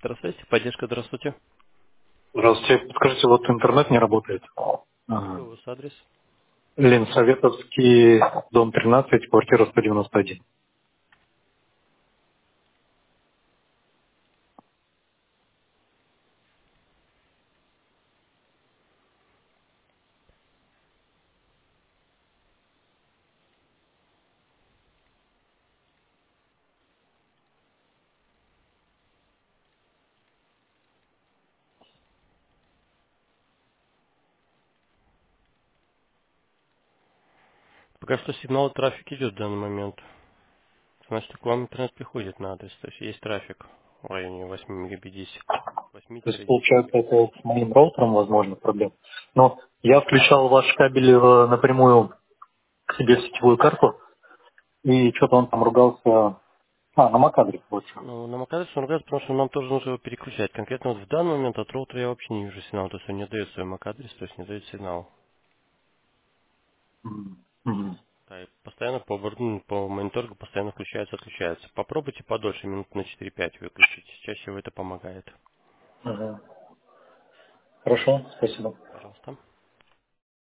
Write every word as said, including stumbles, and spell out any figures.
Здравствуйте, поддержка, здравствуйте. Здравствуйте. Скажите, вот интернет не работает. Какой Ага. у вас адрес? Ленсоветовский, дом тринадцать, квартира сто девяносто один. Пока что сигнал и трафик идет в данный момент. Значит, к вам интернет приходит на адрес. То есть есть трафик в районе восемь мегабит десять. То есть, восемь-десять получается, мегабит. это с моим роутером, возможно, проблема. Но я включал ваш кабель э, напрямую к себе в сетевую карту, и что-то он там ругался. А, на MAC-адрес больше. Ну, нам оказывается, он ругается, потому что нам тоже нужно его переключать. Конкретно вот в данный момент от роутера я вообще не вижу сигнала. То есть он не дает свой MAC-адрес, то есть не дает сигнал. Мгм. Мгм. Да, и постоянно по, борду, ну, по мониторингу постоянно включается, отключается. Попробуйте подольше, минут на четыре-пять выключить. Чаще всего это помогает. Ага. Хорошо, спасибо. Пожалуйста.